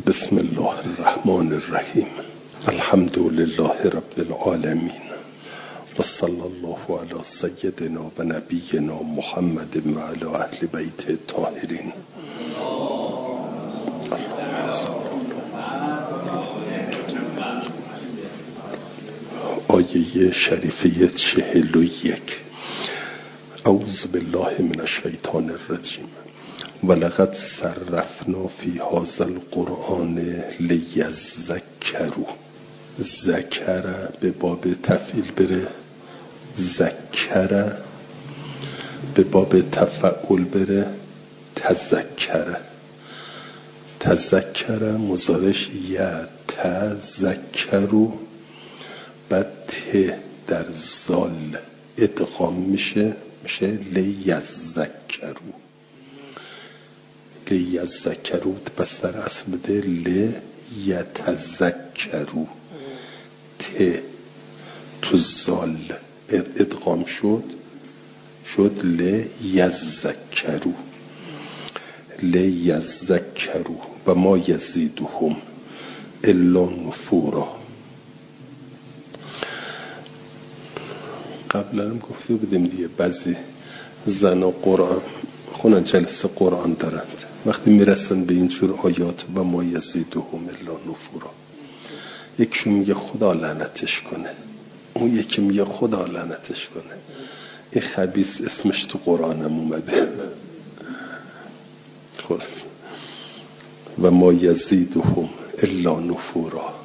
بسم الله الرحمن الرحیم. الحمد لله رب العالمین و صلی الله علی سیدنا و نبینا محمد و علی اهل بیت الطاهرین. آیه شریفه 41. اعوذ بالله من الشیطان الرجیم. ولقد صرفنا فی هذا القرآن لیذکروا. ذکر به باب تفعیل بره، ذکر به باب تفعول بره، تذکر. تذکر مضارعش یتذکروا، بعد ت در زال ادغام میشه لیذکروا. لیذکروا پس در اصل بده لیتذکروا. ت تو زال ادغام شد لیذکروا. لیذکروا و ما یزیدهم الا نفورا. قبلا هم گفته بودیم دیگه، بعضی زن و قرآن خونن جلسه قرآن دارند، وقتی میرسن به اینجور آیات و ما یزیدهم الا نفورا، یکیشون میگه خدا لعنتش کنه، اون یکی میگه خدا لعنتش کنه. این خبیث اسمش تو قرآنم اومده. خلاص و ما یزیدهم الا نفورا.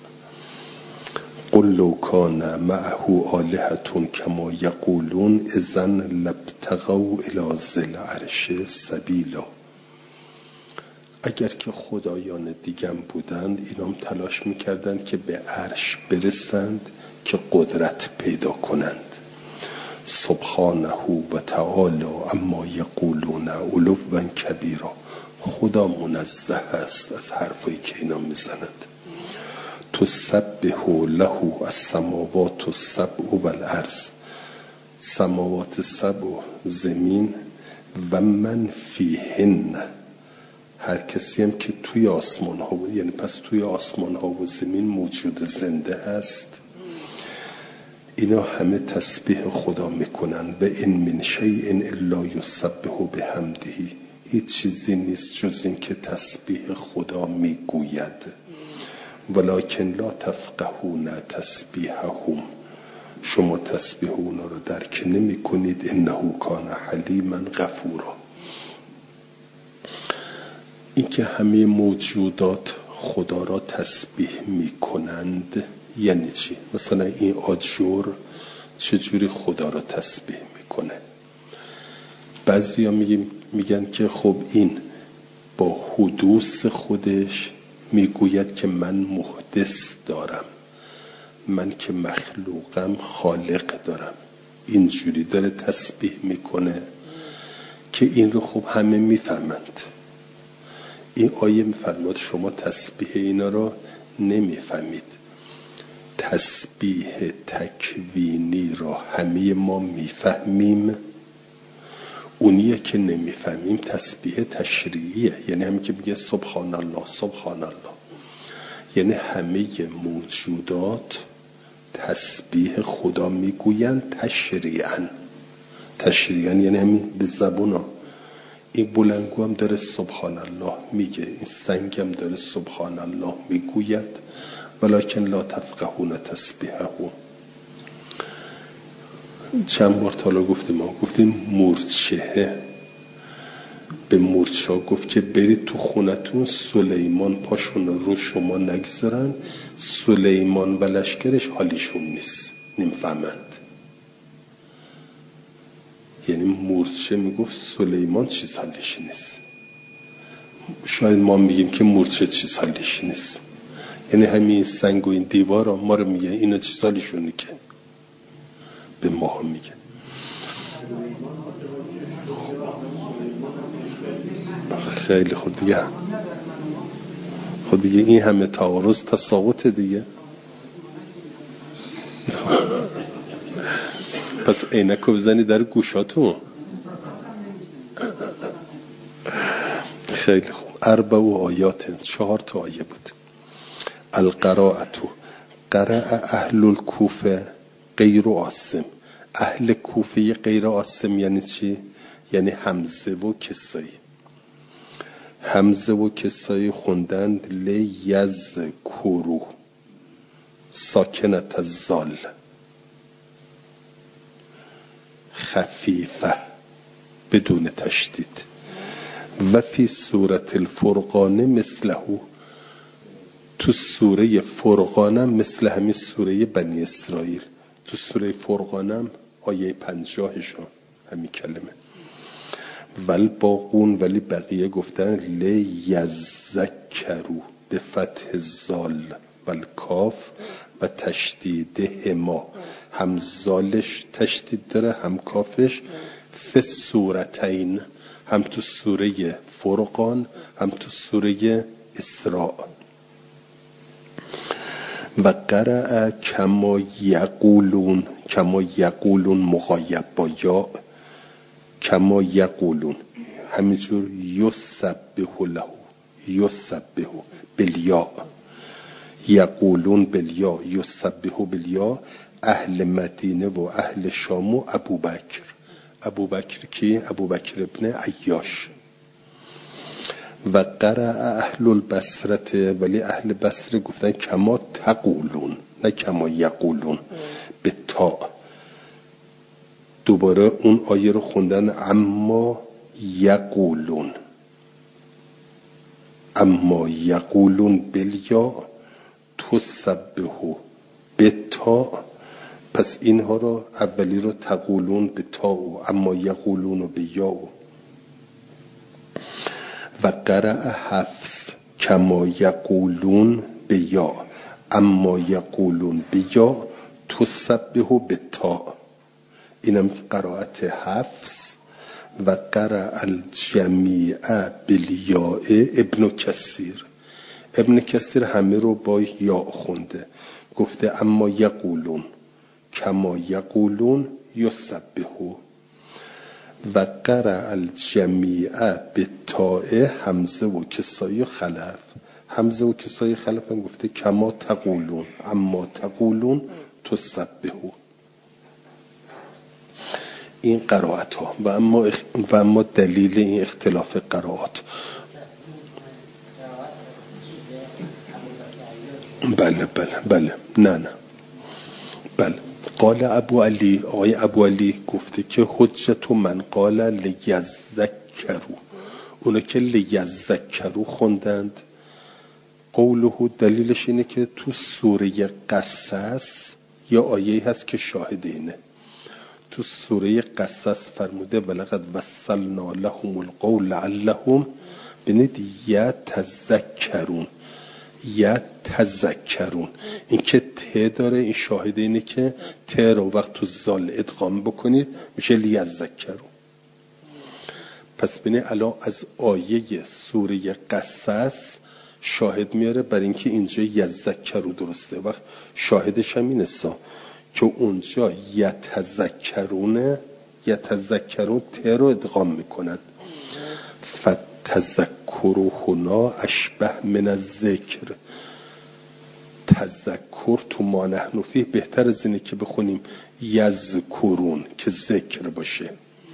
قل لو کان معه آلهة کما یقولون اذا لابتغوا الی ذی العرش سبیلا. اگر که خدایان دیگم بودند، اینام تلاش میکردند که به عرش برسند که قدرت پیدا کنند. سبحانه و تعالی اما یقولون علوا کبیرا. خدا منزه است از حرفایی که اینا میزنند. تسبح له السماوات السبع والارض. سماوات سبع، زمین و من فیهن، هر کسی هم که توی آسمان ها بود، یعنی پس توی آسمان ها و زمین موجود زنده هست، اینا همه تسبیح خدا میکنن. و این من شیء الا یسبح بحمده. هیچ چیزی نیست جز این که تسبیح خدا میگوید. ولکن لا تفقهون تسبیحهم. شما تسبیح اونا رو درک نمی کنید. انه کان حلیما غفورا. این که همه موجودات خدا را تسبیح می کنند یعنی چی؟ مثلا این آجر چجوری خدا را تسبیح میکنه؟ بعضی ها میگن که خب این با حدوث خودش میگوید که من محدث دارم، من که مخلوقم خالق دارم. اینجوری داره تسبیح میکنه که این رو خب همه میفهمند. این آیه میفرماد شما تسبیح اینا رو نمیفهمید. تسبیح تکوینی را همه ما میفهمیم. اونیه که نمیفهمیم تسبیح تشریعیه، یعنی همین که میگه سبحان الله سبحان الله، یعنی همه موجودات تسبیح خدا میگویند تشریعاً. تشریعاً یعنی همین به زبونا. این بلنگو هم داره سبحان الله میگه، این سنگ هم داره سبحان الله میگوید. ولکن لا تفقهون تسبیحهم. چند بار تالا گفتیم مورچه به مورچه ها گفت که برید تو خونتون سلیمان پاشون رو شما نگذارن. سلیمان و لشکرش حالیشون نیست، نمیفهمند. یعنی مورچه میگفت سلیمان چیز حالیش نیست. شاید ما میگیم که مورچه چیز حالیش نیست، یعنی همین سنگ و این دیوار ها ما رو میگه اینا چیز حالیشونه که به ما هم میگه. خیلی خود دیگه، خود دیگه این همه تعارض تساقط دیگه. پس عینکو بزنی در گوشاتون. خیلی خوب. 4 آیات، 4 تا آیه بود. القراءت قرأ اهل الکوفه غیر عاصم. اهل کوفه غیر عاصم یعنی چی؟ یعنی حمزه و کسایی. حمزه و کسایی خوندند لیذکروا ساکنت الزال خفیفه بدون تشدید. و فی سوره الفرقان مثله، تو سوره فرقانم مثل همین سوره بنی اسرائیل. تو سوره فرقانم آیه 50شون همین کلمه. والباقون، ولی بقیه گفتن لیذکروا به فتح زال والکاف و تشدید هما. هم زالش تشدید داره هم کافش. فی سورتین، هم تو سوره فرقان هم تو سوره اسراء. و قرأ کما یقولون، کما یقولون مغایب با یا، کما یقولون همینجور یسبح له، یسبح بالیا، یقولون بالیا، یسبح بالیا. اهل مدینه و اهل شام و ابوبکر. ابوبکر کی؟ ابوبکر ابن عیاش. و قرأ اهل البصره، ولی اهل بصره گفتن کما تقولون نه کما یقولون به تا. دوباره اون آیه رو خوندن اما یقولون، اما یقولون بالیا تسبحو به تا. پس اینها رو اولی رو تقولون به تا و اما یقولون و به یا. و قرأ حفص کما یقولون به یا، اما یقولون به یا تسبحو به تا. اینم قرائت حفص. و قرأ الجمیع بالیاء ابن کثیر. ابن کثیر همه رو با یا خونده، گفته اما یقولون کما یقولون یسبحو. و قرأ الجمیع بالتاء حمزه و کسایی خلف. حمزه و کسایی خلف هم گفته کما تقولون اما تقولون تسبحو. این قرائت ها. و اما دلیل این اختلاف قرائات. بله نه بله. قال ابو علی، آقای ابو علی گفته که حجت من قال لیذکروا، اونا که لیذکروا خوندند قوله دلیلش اینه که تو سوره قصص یا آیه هست که شاهد اینه. تو سوره قصص فرموده ولقد وصلنا لهم القول لعلهم بنید یتذکرون، یتذکرون. این که ته داره این شاهد اینه که ته رو وقت تو زال ادغام بکنید میشه لیذکرون. پس بینه الان از آیه سوره قصص شاهد میاره برای اینکه اینجا یذکرون درسته. وقت شاهدش هم اینه که اونجا یتذکرون ته رو ادغام میکنند. فتذکر هنا اشبه من الذکر. تذکر تو ما نحن فیه بهتر از اینه که بخونیم یذکرون که ذکر باشه.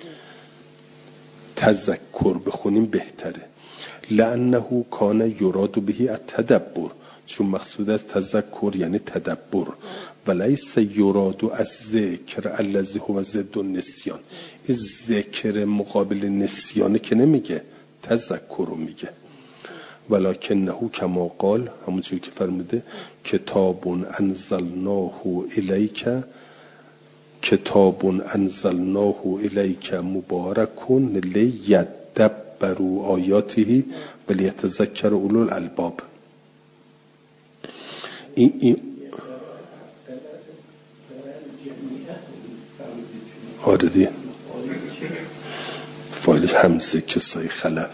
تذکر بخونیم بهتره. لانه کان یراد به التدبر، چون مقصود از تذکر یعنی تدبر. ولیس یراد از ذکر الذی هو ضد النسیان. این ذکر مقابل نسیانه که نمیگه، تذکر رو میگه. ولکنه کما قال، همونجوری که فرموده کتاب انزلناه الیک، کتاب انزلناه الیک مبارک لیدبروا آیاته ولیتذکر اولو الالباب. این آردی فایل حمزه کسای خلف.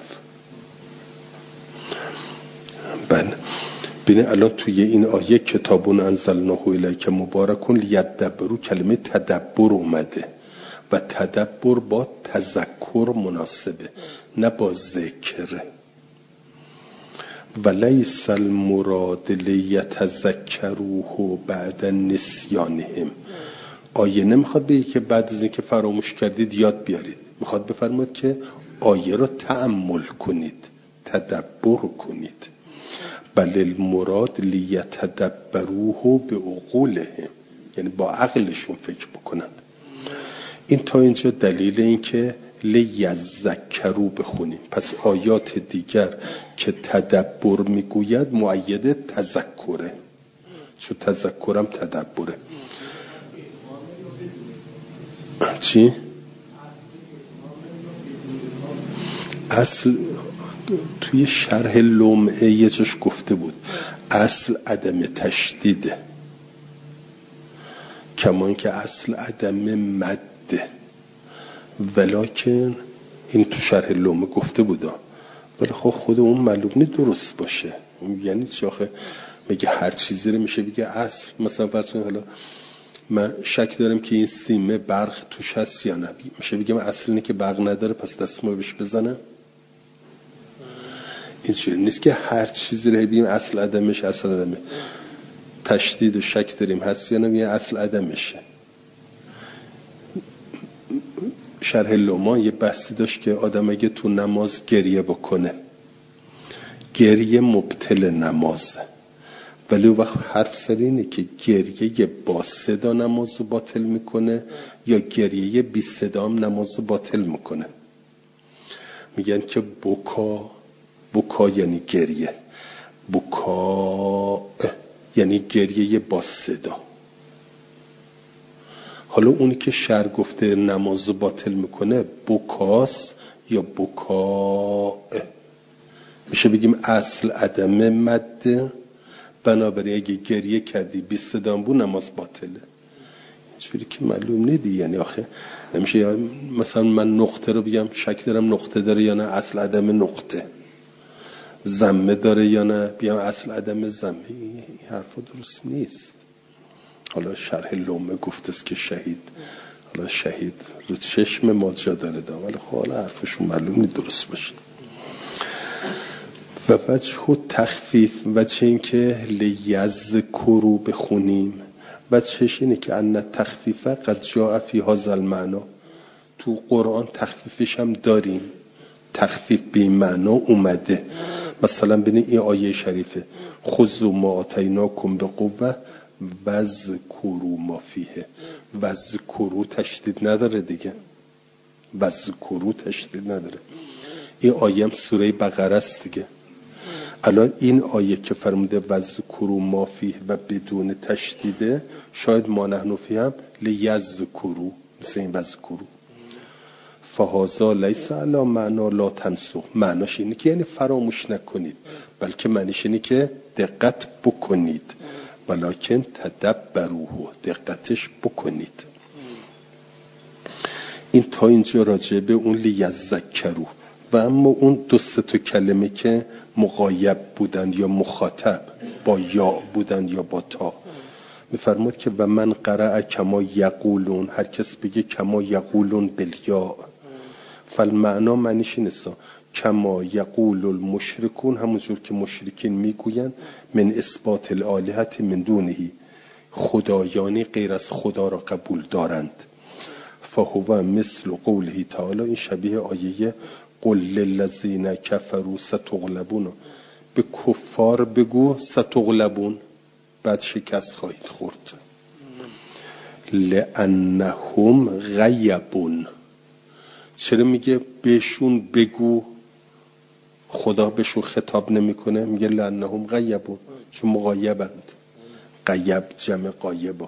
بله بینه الان توی این آیه کتابون انزلناه الیک مبارکون لیدبروا کلمه تدبر اومده و تدبر با تذکر مناسبه نه با ذکر. ولیس المراد لیتذکروه بعد نسیانهم. آیه نمیخواد بگه که بعد از اینکه فراموش کردید یاد بیارید، میخواد بفرماید که آیه را تأمل کنید، تدبر کنید. بل المراد لیتدبروه بعقولهم، یعنی با عقلشون فکر بکنند. این تا اینجا دلیل این که لیذکروا بخونیم. پس آیات دیگر که تدبر میگوید مؤید تذکره، چون تذکرم تدبره. چی؟ اصل توی شرح لمعه یه جاش گفته بود اصل عدم تشدیده، کما اینکه اصل عدم مده، ولکن این تو شرح لمعه گفته بود. ولی خود اون معلوم نیست درست باشه. یعنی چه آخه میگه هر چیزی رو میشه بگه اصل؟ مثلا فرض کنید حالا من شک دارم که این سیمه برق توش هست یا نه، میشه بگم اصل اینه که برق نداره پس دستمال بهش بزنه؟ اینجوری نیست که هر چیزی رو بگیم اصل عدمش اصل عدمه. تشدید و شک داریم هست یا نه، اصل عدمشه. شرح لما یه بحثی داشت که آدم اگه تو نماز گریه بکنه، گریه مبطل نمازه، ولی وقت حرف سر اینه که گریه با صدا نماز باطل میکنه یا گریه بی صدا هم نماز باطل میکنه. میگن که بکا یعنی گریه، بکا یعنی گریه با صدا. حالا اونی که شرع گفته نماز باطل میکنه بکاست یا بکا؟ میشه بگیم اصل عدم مده، بنابراین اگه گریه کردی بی صدا بود نماز باطله. اینجوری که معلوم نیدی. یعنی آخه نمیشه مثلا من نقطه رو بگم شک دارم نقطه داره یا نه، اصل عدم نقطه. ضمه داره یا نه، بیام اصل عدم ضمه. این حرفا درست نیست. حالا شرح لمعه گفته است که شهید، حالا شهید رو چشم ما جا داره دام، ولی خب حالا حرفشون معلوم نیست درست باشه. و وجه تخفیف، وجه این که لیذکروا بخونیم، وجهش اینه که ان تخفیف قد جاء فی هذا المعنی، تو قرآن تخفیفش هم داریم، تخفیف به این معنا اومده. مثلا ببین این آیه شریفه خذوا ما آتیناکم بقوه واذکروا ما فیه. واذکروا تشدید نداره دیگه، واذکروا تشدید نداره. این آیه هم سوره بقره است دیگه. الان این آیه که فرموده واذکروا ما فیه و بدون تشدیده، شاید ما نحن فیه هم لیذکروا، مثل این واذکروا. فهذا لیس علی معنا لا تنسوا، معناش اینه که یعنی فراموش نکنید، بلکه معنیش اینه که دقت بکنید. ولکن تدبروه، دقتش بکنید. این تا اینجا راجع به اون لیذکروا. و اما اون دو سه تا کلمه که مغایب بودند یا مخاطب با یا بودند یا با تا، میفرماد که و من قرأ کما یقولون، هر کس بگه کما یقولون بالیا، فالمعنا معنیش اینه کما یقول المشرکون، همونجور که مشرکین میگویند من اثبات الالهه من دونه، خدایانی غیر از خدا را قبول دارند. فهو مثل قوله تعالی، این شبیه آیه قل للذین کفروا ستغلبون، به کفار بگو ستغلبون، بعد شکست خواهید خورد. لانهم غیبون، چرا میگه بهشون بگو؟ خدا بهشون خطاب نمیکنه، میگه لانهم غیبون، چون مغایبند. غیب جمع غایبه.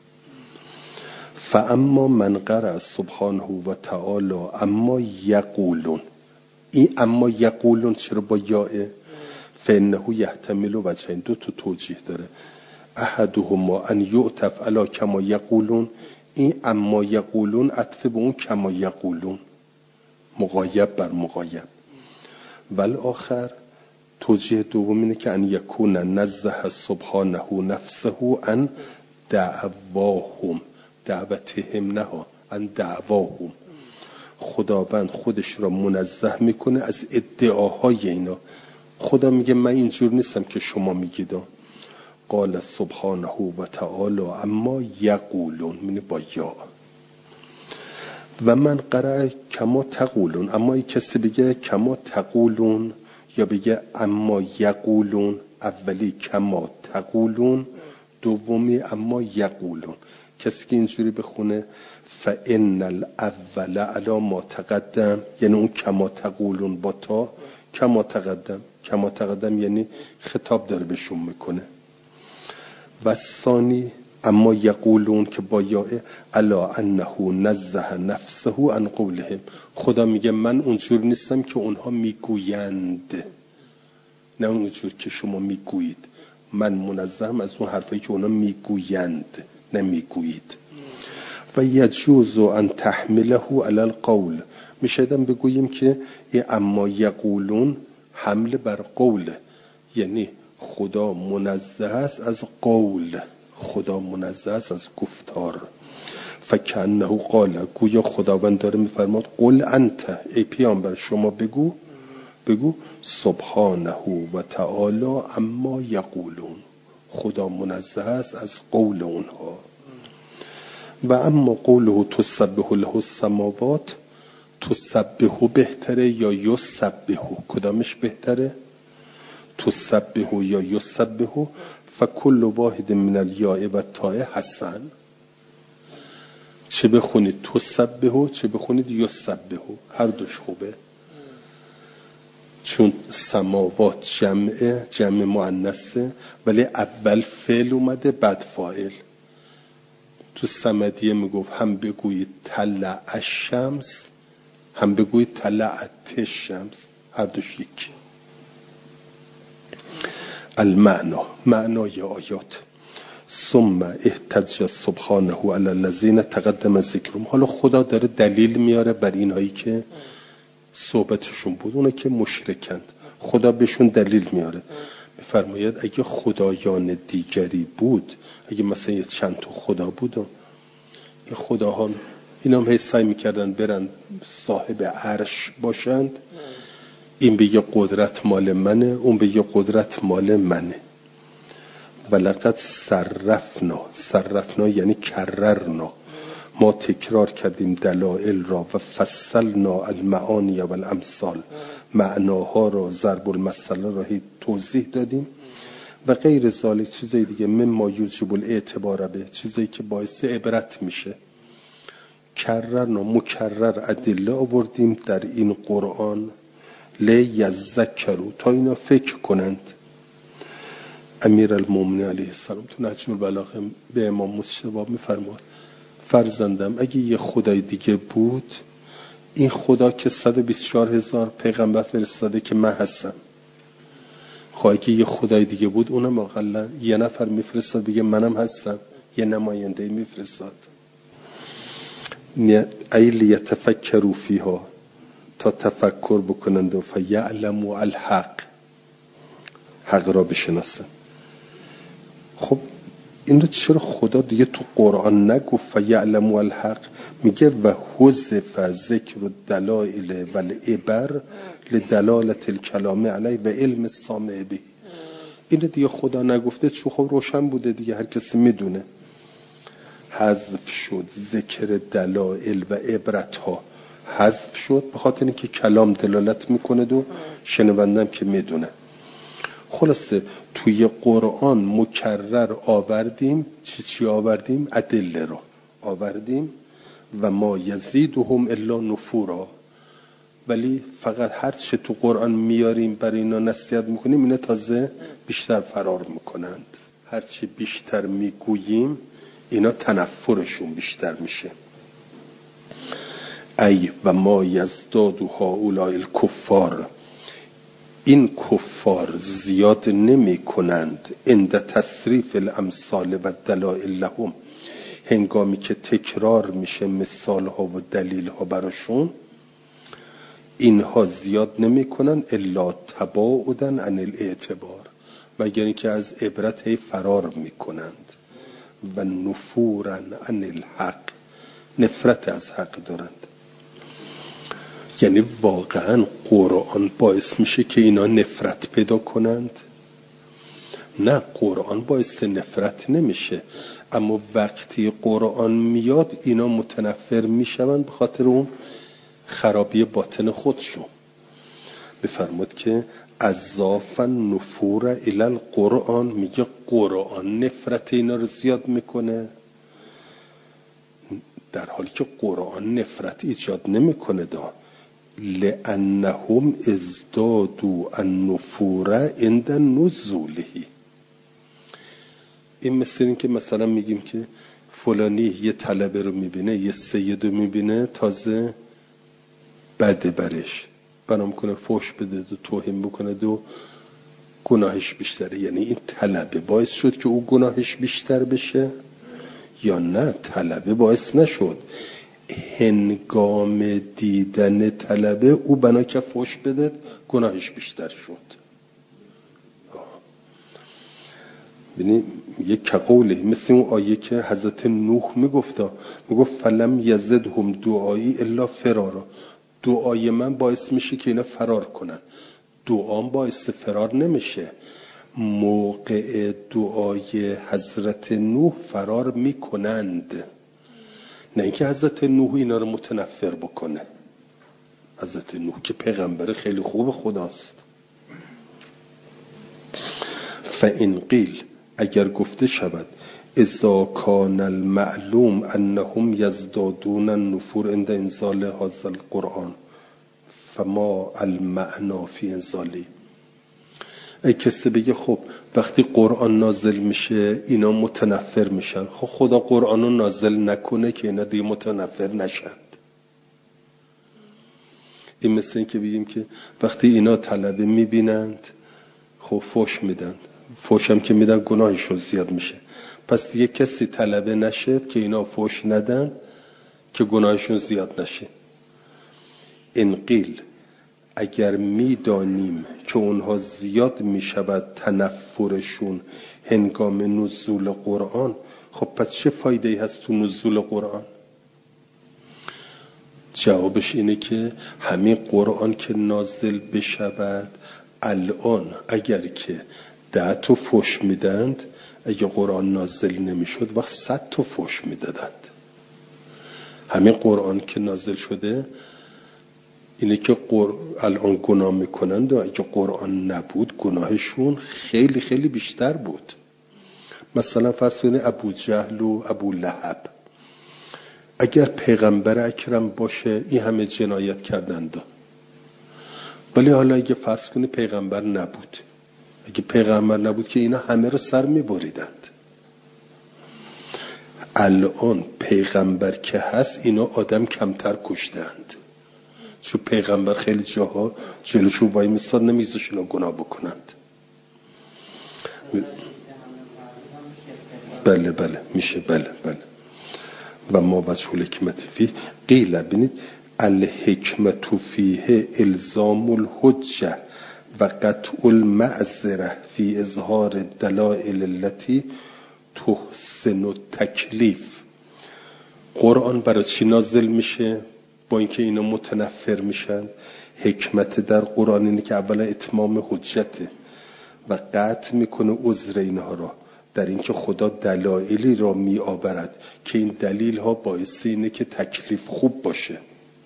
فاما من قرأ سبحانه و تعالی اما یقولون، این اما یقولون چرا با یاء؟ فانه یحتمل وجهین، دو تا توجیه داره. احدهما ان یعطف علی کما یقولون، این اما یقولون عطف به اون کما یقولون، مغایب بر مغایب. والآخر توجیه دوم اینه که ان یکون نزه سبحانه نفسه ان دعواهم، دعوتهم نه ان دعواهم، خداوند خودش را منزه میکنه از ادعاهای اینا. خدا میگه من اینجور نیستم که شما میگید. قال سبحانه و تعالی اما یقولون، یعنی با یا. و من قرأ کما تقولون، اما ای کسی بگه کما تقولون یا بگه اما یقولون، اولی کما تقولون، دومی اما یقولون. کسی که اینجوری بخونه فإن الاول علی ما تقدم، یعنی اون کما تقولون با تا کما تقدم، کما تقدم یعنی خطاب داره بهشون میکنه. و ثانی اما یقولون که با یاء الا انه نزه نفسه عن قولهم، خدا میگه من اونجور نیستم که اونها میگویند، نه اونجور که شما میگویید، من منزهم از اون حرفایی که اونها میگویند نمیگویید. و یجوز ان تحمله علی القول، میشدم بگوییم که این اما یقولون حمل بر قول، یعنی خدا منزه است از قول، خدا منزه است از گفتار. فکأنه قال، گویا خداوند داره میفرماد قل انت، ای پیامبر شما بگو سبحانه و تعالی اما یقولون، خدا منزه است از قول اونها. و اما قوله تسبح له السماوات، تسبح بهتره یا یسبح؟ کدامش بهتره؟ تسبح یا یسبح؟ فکل واحد من الیاء و التاء حسن. چه بخونید تسبح چه بخونید یسبح، هر دوش خوبه، چون سماوات جمع مؤنثه ولی اول فعل اومده بعد فاعل. تو صمدیه میگفت هم بگویید طلع الشمس هم بگویید طلعت الشمس، هر دوش یکی. المعنا، معنای آیات. ثم احتج سبحانه علی الذین تقدم ذکرهم، حالا خدا داره دلیل میاره بر اینهایی که صحبتشون بود، اونا که مشرکند، خدا بهشون دلیل میاره. میفرماید اگه خدایان دیگری بود، اگه مثلا یه چند تا خدا بود، این خداها اینا هم سعی میکردن برن صاحب عرش باشند، این بگه قدرت مال منه، اون بگه قدرت مال منه. ولقد صرفنا یعنی کررنا، ما تکرار کردیم دلائل را و فصلنا المعانی و الامثال، معناها را ضرب المثل را توضیح دادیم. و غیر ذالک، چیزای دیگه مما یوجب الاعتبار به، چیزایی که باعث عبرت میشه. کررنا، مکرر ادله آوردیم در این قرآن، لیذکروا، تا اینا فکر کنند. امیرالمومنین علیه السلام تو نهج البلاغه به امام مجتبی میفرماد فرزندم اگه یه خدای دیگه بود، این خدا که 124,000 پیغمبر فرستاده که من هستم، خب اگه یه خدای دیگه بود اونم اقلا یه نفر میفرستاد بگه منم هستم، یه نماینده میفرستاد. ای لیتفکروا فیها، تا تفکر بکنند و فیعلموا الحق، حق را بشناسن. خب این رو چرا خدا دیگه تو قرآن نگفت فیعلموا الحق؟ میگه و حذف ذکر الدلائل و العبر لدلالت الکلام علیه و علم السامع به. این رو دیگه خدا نگفته چون خب روشن بوده دیگه، هر کسی میدونه. حذف شد ذکر دلائل و عبرت ها، حذف شد به خاطر اینکه کلام دلالت میکنه و شنوندم که میدونه. خلاصه توی قرآن مکرر آوردیم چی آوردیم؟ ادله رو آوردیم و ما یزیدهم الا نفورا، ولی فقط هر چه تو قرآن میاریم برای اینا نصیحت میکنیم، اینا تازه بیشتر فرار میکنند. هر چه بیشتر میگوییم اینا تنفرشون بیشتر میشه. ای و ما یزداد هؤلاء الکفار، این کفار زیاد نمی کنند عند تصریف الامثال و دلائل لهم، هنگامی که تکرار میشه مثال ها و دلیل ها براشون، اینها زیاد نمی کنند الا تباعدن عن الاعتبار، مگر اینکه از عبرت فرار میکنند، و نفورا عن الحق، نفرت از حق دارند. یعنی واقعا قرآن باعث میشه که اینا نفرت پیدا کنند؟ نه، قرآن باعث نفرت نمیشه، اما وقتی قرآن میاد اینا متنفر میشوند به خاطر اون خرابی باطن خودشون. بفرمود که اضافا نفور الی القرآن، میگه قرآن نفرت اینا رو زیاد میکنه، در حالی که قرآن نفرت ایجاد نمیکنه. لأنهم ازدادوا النفور عند نزوله. این مثل این که مثلا میگیم که فلانی یه طلبه رو میبینه، یه سید رو میبینه، تازه بده برام کنه، فوش بده و توهین بکنه و گناهش بیشتره. یعنی این طلبه باعث شد که او گناهش بیشتر بشه یا نه طلبه باعث نشد؟ هنگام دیدن طلبه او بنا که فوش بده گناهش بیشتر شد. ببینید یک قوله مثل اون آیه که حضرت نوح میگفت فلم یزدهم دعایی الا فرارا، دعای من باعث میشه که اینا فرار کنن. دعام باعث فرار نمیشه. موقع دعای حضرت نوح فرار میکنند، نه اینکه حضرت نوح اینا رو متنفر بکنه. حضرت نوح که پیغمبر خیلی خوب خداست. فإن قیل، اگر گفته شود اذا کان المعلوم انهم یزدادون النفور عند انزال هذا القرآن فما المعنا فی انزالی. ای کسی بگه خب وقتی قرآن نازل میشه اینا متنفر میشن، خب خدا قرآن رو نازل نکنه که اینا دیگه متنفر نشند. این مثل این که بگیم که وقتی اینا طلبه میبینند خب فوش میدن، فوش هم که میدن گناهشون زیاد میشه، پس دیگه کسی طلبه نشد که اینا فوش ندن که گناهشون زیاد نشه. این قیل، اگر میدانیم که اونها زیاد میشود تنفرشون هنگام نزول قرآن، خب پس چه فایده‌ای هست تو نزول قرآن؟ جوابش اینه که همین قرآن که نازل بشود الان اگر که 10 تا فوش میدند، اگه قرآن نازل نمیشد وقت 100 تا فوش میدادند. همین قرآن که نازل شده اینه که الان گناه میکنند و اگه قرآن نبود گناهشون خیلی خیلی بیشتر بود. مثلا فرض کنید ابو جهل و ابو لهب اگر پیغمبر اکرم باشه این همه جنایت کردند، ولی حالا اگه فرض کنید پیغمبر نبود، اگه پیغمبر نبود که اینا همه رو سر میبریدند. الان پیغمبر که هست اینا آدم کمتر کشتند، چون پیغمبر خیلی جاها جلوشون وای میستاد نمیذاش اینا گناه بکنند. بله میشه، بله و ما وجه الحکمت فیه قیل. ببینید الحکمت فیه الزام الحجه و قطع المعذره فی اظهار الدلائل التي تحسن التکلیف. قرآن برای چی نازل میشه؟ با اینکه اینا متنفر میشن. حکمت در قرآن اینه که اولا اتمام حجته و قطع میکنه عذر اینها را، در اینکه خدا دلایلی را می آورد که این دلیل ها باعث اینه که تکلیف خوب باشه.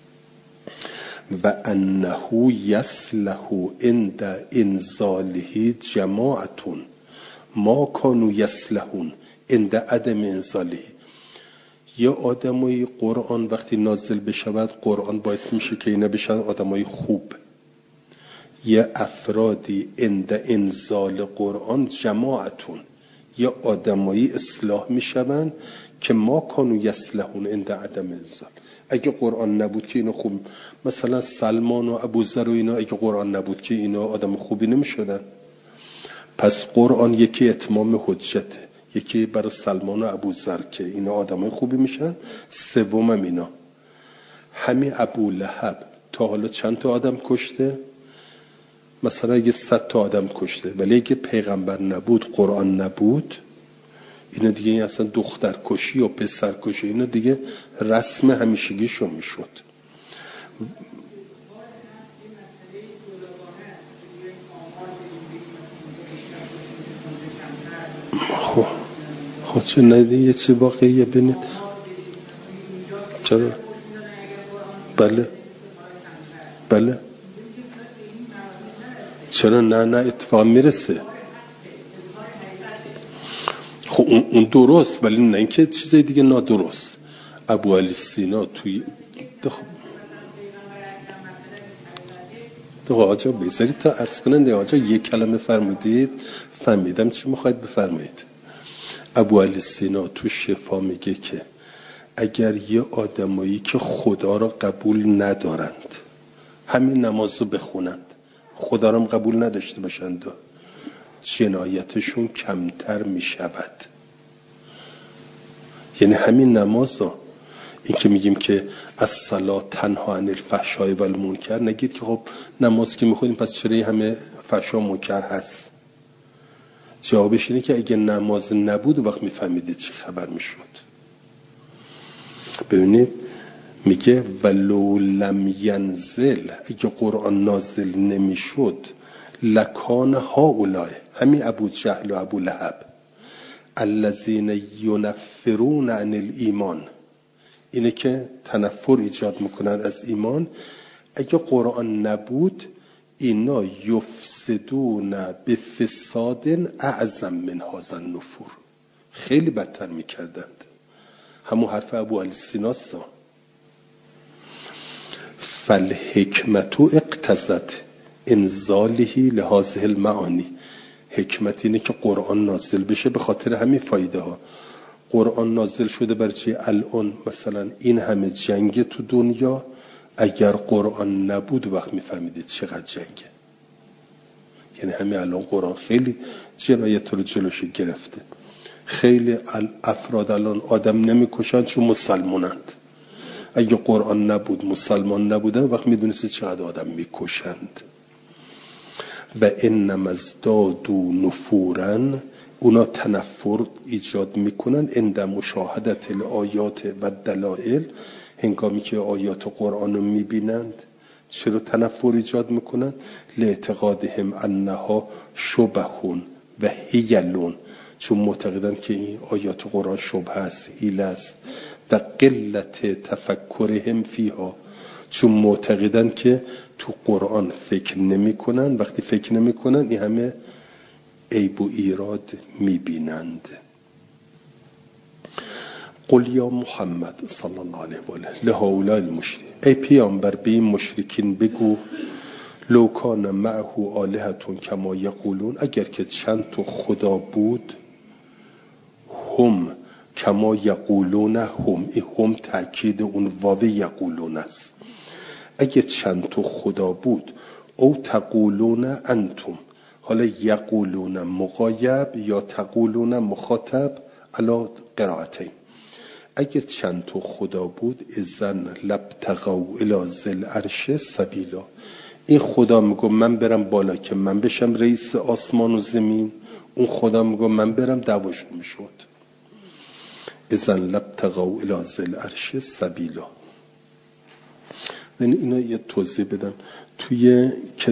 و انه یصلح عند انزاله جماعتون ما کانوا یصلحون عند عدم انزاله. یه آدمای قرآن وقتی نازل بشود قرآن باعث میشه که اینا بشن آدمای خوب. یه افرادی عند انزال قرآن جماعتون، یه آدمایی اصلاح میشون که ما کانوا یصلحون عند عدم انزال. اگه قرآن نبود که اینا خوب، مثلا سلمان و ابوذر و اینا اگه قرآن نبود که اینا آدم خوبی نمیشدن. پس قرآن یکی اتمام حجته، یکی برای سلمان و ابوذر که اینا آدمای خوبی میشن، سومم اینا. همین ابو لهب تا حالا چند تا آدم کشته؟ مثلا اگه 100 تا آدم کشته، ولی اگه پیغمبر نبود، قرآن نبود، اینا دیگه اصلا دختر کشی و پسر کشی اینا دیگه رسم همیشگیشون میشد. خب چه ندید یه چی واقعیه بینید؟ چرا؟ بله چرا نه اتفاق میرسه. خب اون درست، ولی نه اینکه چیزای دیگه نادرست. ابو علی سینا توی آجا بذارید تا عرض کنند. آجا یک کلمه فرمودید فهمیدم چی میخواید بفرمایید. ابو علی سینا تو شفا میگه که اگر یه آدمایی که خدا را قبول ندارند همین نماز رو بخونند، خدا را قبول نداشته باشند، جنایتشون کمتر میشود. یعنی همین نماز ها، این که میگیم که الصلاة تنها عن الفحشاء و المنکر، نگید که خب نماز که میخونیم پس چرا همه فحشا و منکر هست. جوابش اینه که اگه نماز نبود وقت میفهمیدید چی خبر میشد. ببینید میگه ولو لم ینزل، اگه قرآن نازل نمیشد لکان هؤلاء، همین ابو جهل و ابو لهب، الذین ینفرون عن الایمان، اینه که تنفر ایجاد میکنند از ایمان، اگه قرآن نبود اینا یفسدون بفساد اعظم من هذا النفور، خیلی بدتر میکردند. همون حرف ابو علی سیناست. فالحکمت اقتضت انزاله لهذه المعانی، حکمت اینه که قرآن نازل بشه به خاطر همین فایده ها. قرآن نازل شده برای چی؟ الان مثلا این همه جنگ تو دنیا، اگر قرآن نبود وقت میفهمیدید چقدر جنگه. یعنی همین الان قرآن خیلی جنایت رو جلوش گرفته. خیلی افراد الان آدم نمیکشن چون مسلمانند. اگه قرآن نبود، مسلمان نبودن، وقت میدونید چقدر آدم میکشند. و انما ازدادوا نفورا، اونا تنفر ایجاد میکنن عند مشاهدت الآیات و دلائل، هنگامی که آیات قرآن رو میبینند. چرا تنفر ایجاد میکنن؟ لاعتقادهم انها شبهون و هیلون، چون معتقدن که این آیات قرآن شبه است، حیله است. و قلت تفکرهم فیها، چون معتقدن که تو قرآن فکر نمی کنن. وقتی فکر نمی کنن این همه عیب و ایراد می بینند. قل یا محمد صلی الله علیه و آله لهؤلاء المشرکین، ای پیامبر به این مشرکین بگو لو کان معه آلهة کما یقولون، اگر که چند تا خدا بود، هم کما یقولون، هم تأکید اون واو یقولون است. اگه چند تا خدا بود، او تقولون انتم، حالا یقولون مغایب یا تقولون مخاطب علی قرائتین. اگه چند تا خدا بود، اذن لابتغوا الی ذی العرش سبیلا، این خدا میگه من برم بالا که من بشم رئیس آسمان و زمین، اون خدا میگه من برم، دعواشون میشد. اذن لابتغوا الی ذی العرش سبیلا. من اینو یه توضیح بدم. توی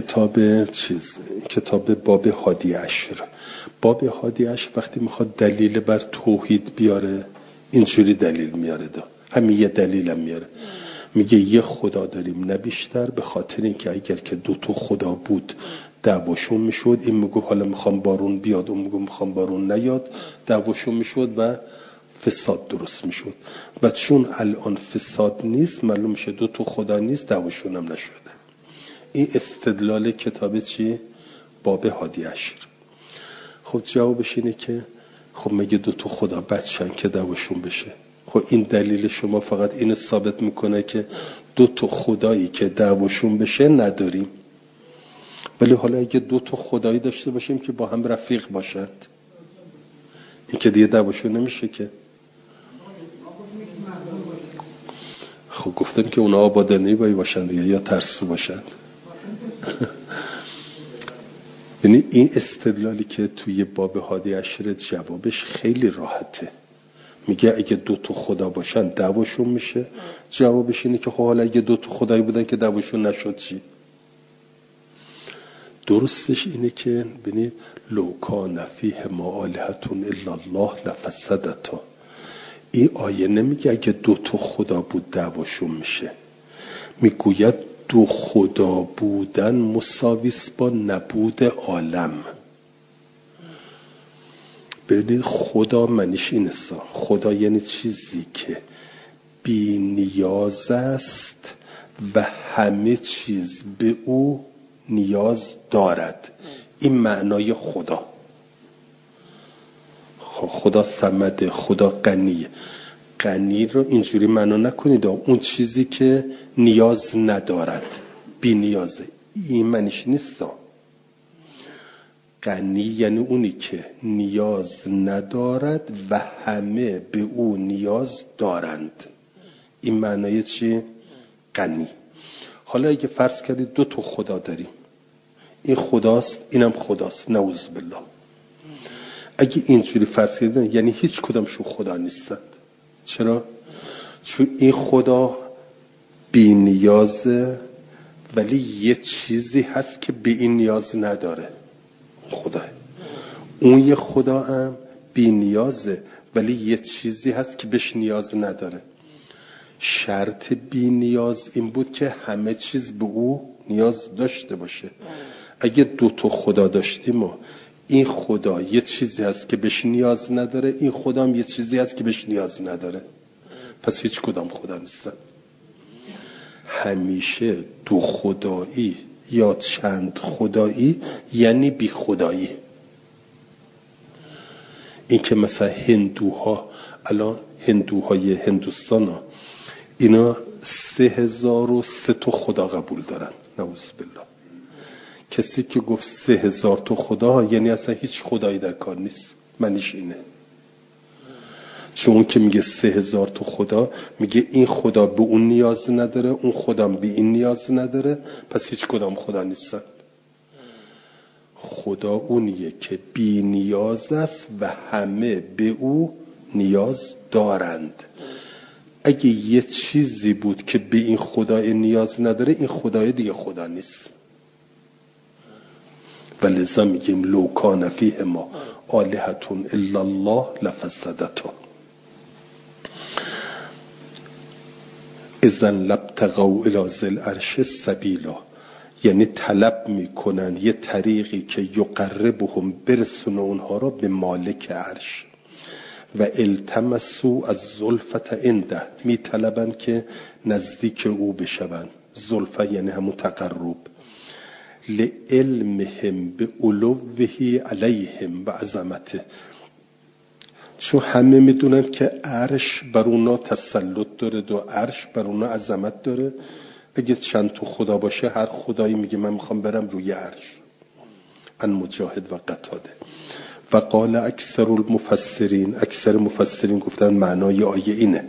کتاب باب هادی عشر، باب هادی عشر وقتی میخواد دلیل بر توحید بیاره، اینجوری دلیل میاره، همین یه دلیل هم میاره. میگه یه خدا داریم نه بیشتر، به خاطر اینکه اگر که دو تا خدا بود دعواشون میشد. این میگه حالا میخوام بارون بیاد، اون میگه میخوام بارون نیاد، دعواشون میشد و فساد درست میشد. و چون الان فساد نیست، معلوم میشه دو تا خدا نیست، دعواشون هم نشده. این استدلال کتاب چی؟ باب هادی عشر. خب جوابش اینه که خب مگه دو تا خدا بچن که دعواشون بشه؟ خب این دلیل شما فقط اینو ثابت میکنه که دو تا خدایی که دعواشون بشه نداریم. ولی حالا اگه دو تا خدایی داشته باشیم که با هم رفیق باشند، این که دیگه دعواشون نمیشه که. خب گفتم که اونا آبادانی باشند دیگه، یا ترسو باشند. یعنی این استدلالی که توی باب هادی عشر جوابش خیلی راحته. میگه اگه دو تا خدا باشن دعواشون میشه. جوابش اینه که خب حالا اگه دو تا خدایی بودن که دعواشون نشد چی؟ درستش اینه که ببینید لو کان فیهما آلهة الا الله لفسدتا. این آیه نمیگه اگه 2 خدا بود دعواشون میشه، میگوید 2 خدا بودن مساویس با نبود عالم. ببینید خدا معنیش اینه، خدا یعنی چیزی که بی نیاز است و همه چیز به او نیاز دارد. این معنای خدا. خدا صمده، خدا غنیه. غنی رو اینجوری معنا نکنید اون چیزی که نیاز ندارد، بی نیازه. این معنیش نیست. غنی یعنی اونی که نیاز ندارد و همه به او نیاز دارند. این معنای چی؟ غنی. حالا اگه فرض کردید 2 خدا داریم، این خداست اینم خداست، نعوذ بالله. اگه اینجوری فرض کردید یعنی هیچ کدامشون خدا نیستند. چرا؟ چون این خدا بی نیازه ولی یه چیزی هست که به این نیاز نداره، خدا. اون یه خدا هم بی نیازه ولی یه چیزی هست که بهش نیاز نداره. شرط بی نیاز این بود که همه چیز به او نیاز داشته باشه. اگه 2 خدا داشتیم و این خدا یه چیزی هست که بهش نیاز نداره، این خدا هم یه چیزی هست که بهش نیاز نداره، پس هیچ کدام خدا نیستن. همیشه 2 خدایی یا چند خدایی یعنی بی خدایی. این که مثلا هندوها، الان هندوهای هندوستان ها اینا 3003 خدا قبول دارن، نعوذ بالله. کسی که گفت 3000 خدا یعنی اصلا هیچ خدایی در کار نیست، معنیش اینه. چون اون که میگه 3000 خدا میگه این خدا به اون نیاز نداره، اون خدا به این نیاز نداره، پس هیچ کدام خدا نیستن. خدا اونیه که بی نیاز است و همه به او نیاز دارند. اگه یه چیزی بود که به این خدای نیاز نداره، این خدای دیگه خدا نیست. ولذا میگیم لو کان فیهما آلهة الا الله لفسدتا. اذن لابتغوا الی ذی العرش سبیلا، یعنی طلب میکنن یه طریقی که یقربهم، برسونه اونها را به مالک عرش. و التمسوا الزلفة عنده، میطلبن که نزدیک او بشوند. زلفه یعنی همون تقرب. لعلمهم بعلوه علیهم و عظمته، چون همه میدونن که عرش بر اونا تسلط داره و عرش بر اونا عظمت داره. اگه چند خدا باشه هر خدایی میگه من میخوام برم روی عرش. ان مجاهد و قتاده. و قال اکثر المفسرین، اکثر مفسرین گفتن معنای آیه اینه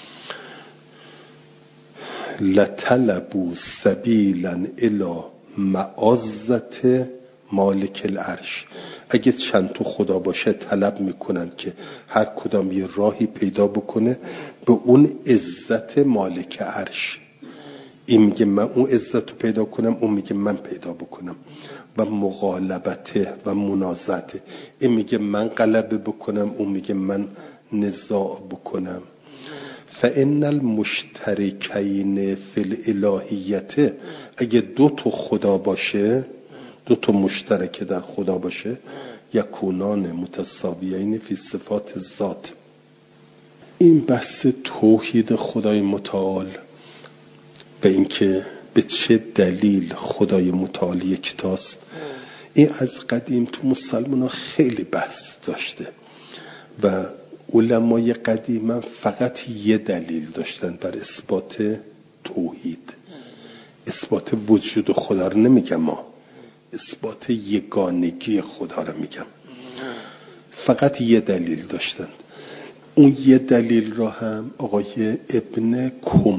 لطلبوا سبیلا الی معزت مالک العرش. اگه چند خدا باشه طلب میکنن که هر کدام یه راهی پیدا بکنه به اون عزت مالک عرش. این میگه من اون عزت رو پیدا کنم، اون میگه من پیدا بکنم. و مغالبته و منازعته، این میگه من غلبه بکنم، اون میگه من نزاع بکنم. فان المشترکین فی الالهیت، اگه 2 خدا باشه، 2 مشترک در خدا باشه، یکونان متساویین فی صفات ذات. این بحث توحید خدای متعال و اینکه به چه دلیل خدای متعال یکتاست، این از قدیم تو مسلمان خیلی بحث داشته و علمای قدیم فقط یه دلیل داشتن بر اثبات توحید. اثبات وجود خدا رو نمیگم، ما اثبات یگانگی خدا رو میگم. فقط یه دلیل داشتن. اون یه دلیل را هم آقای ابن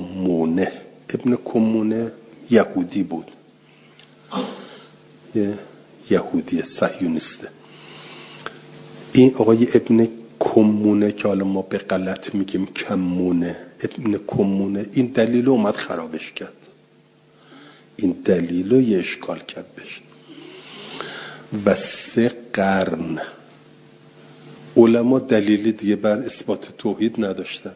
کمونه یهودی بود، یه یهودی صهیونیسته. این آقای ابن کمونه که حالا ما به غلط میگیم کمونه، ابن کمونه این دلیل رو اومد خرابش کرد، این دلیل رو یه اشکال کرد بشه. و 3 قرن علما دلیل دیگه بر اثبات توحید نداشتند.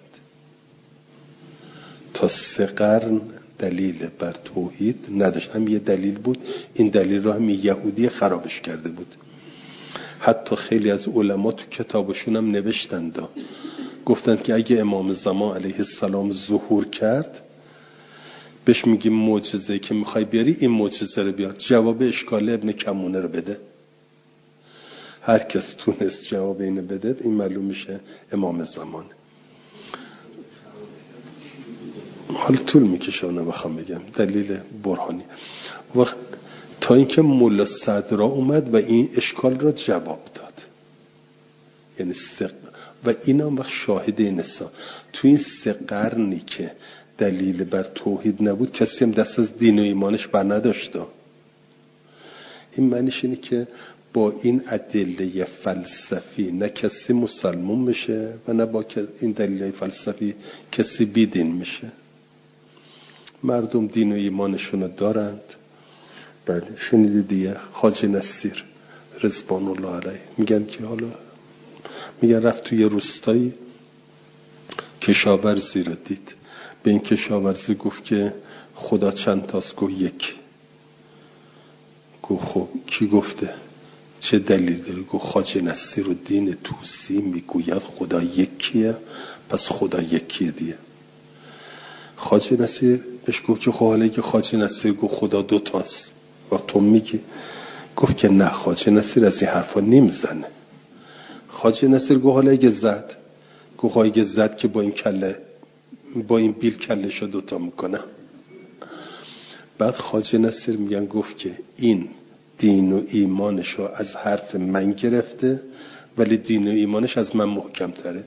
تا 3 قرن دلیل بر توحید نداشت. هم یه دلیل بود، این دلیل رو هم یهودی خرابش کرده بود. حتی خیلی از علما تو کتابشون هم نوشتند، گفتند که اگه امام زمان علیه السلام ظهور کرد بهش میگیم معجزه‌ای که میخوای بیاری این معجزه رو بیار، جواب اشکال ابن کمونه رو بده. هر کس تونست جواب اینو بده این معلوم میشه امام زمان. حالا طول میکشه اونو بخوام بگم دلیل برهانی. وقت تا اینکه ملا صدرا اومد و این اشکال را جواب داد، یعنی و اینا هم وقت شاهد نسا تو این 3 قرنی که دلیل بر توحید نبود کسی هم دست از دین و ایمانش بر نداشت. این معنیش اینه که با این ادله فلسفی نه کسی مسلمان میشه و نه با این دلیل فلسفی کسی بی دین میشه. مردم دین و ایمانشون دارند. بعد شنیدی دیگه خواجه نصیر رضوان الله علیه میگن که حالا میگن رفت توی روستایی کشاورزی رو دید، به این کشاورزی گفت که خدا چند تاست؟ گفت 1. گفت خب کی گفته؟ چه دلیل داره؟ گفت خواجه نصیر و دین توسی میگوید خدا یکیه، پس خدا یکیه دیگه. خواجه نصیر بهش گفت که خب حالا که خواجه نصیر گفت خدا 2 تاست و تو میگی؟ گفت که نه، خواجه نصیر از این حرفا نمیزنه. خواجه نصیر گفت حالا اگه زد؟ گفت اگه زد که با این بیل کلشو 2 تا میکنم. بعد خواجه نصیر میگن گفت که این دین و ایمانشو از حرف من گرفته ولی دین و ایمانش از من محکم تره.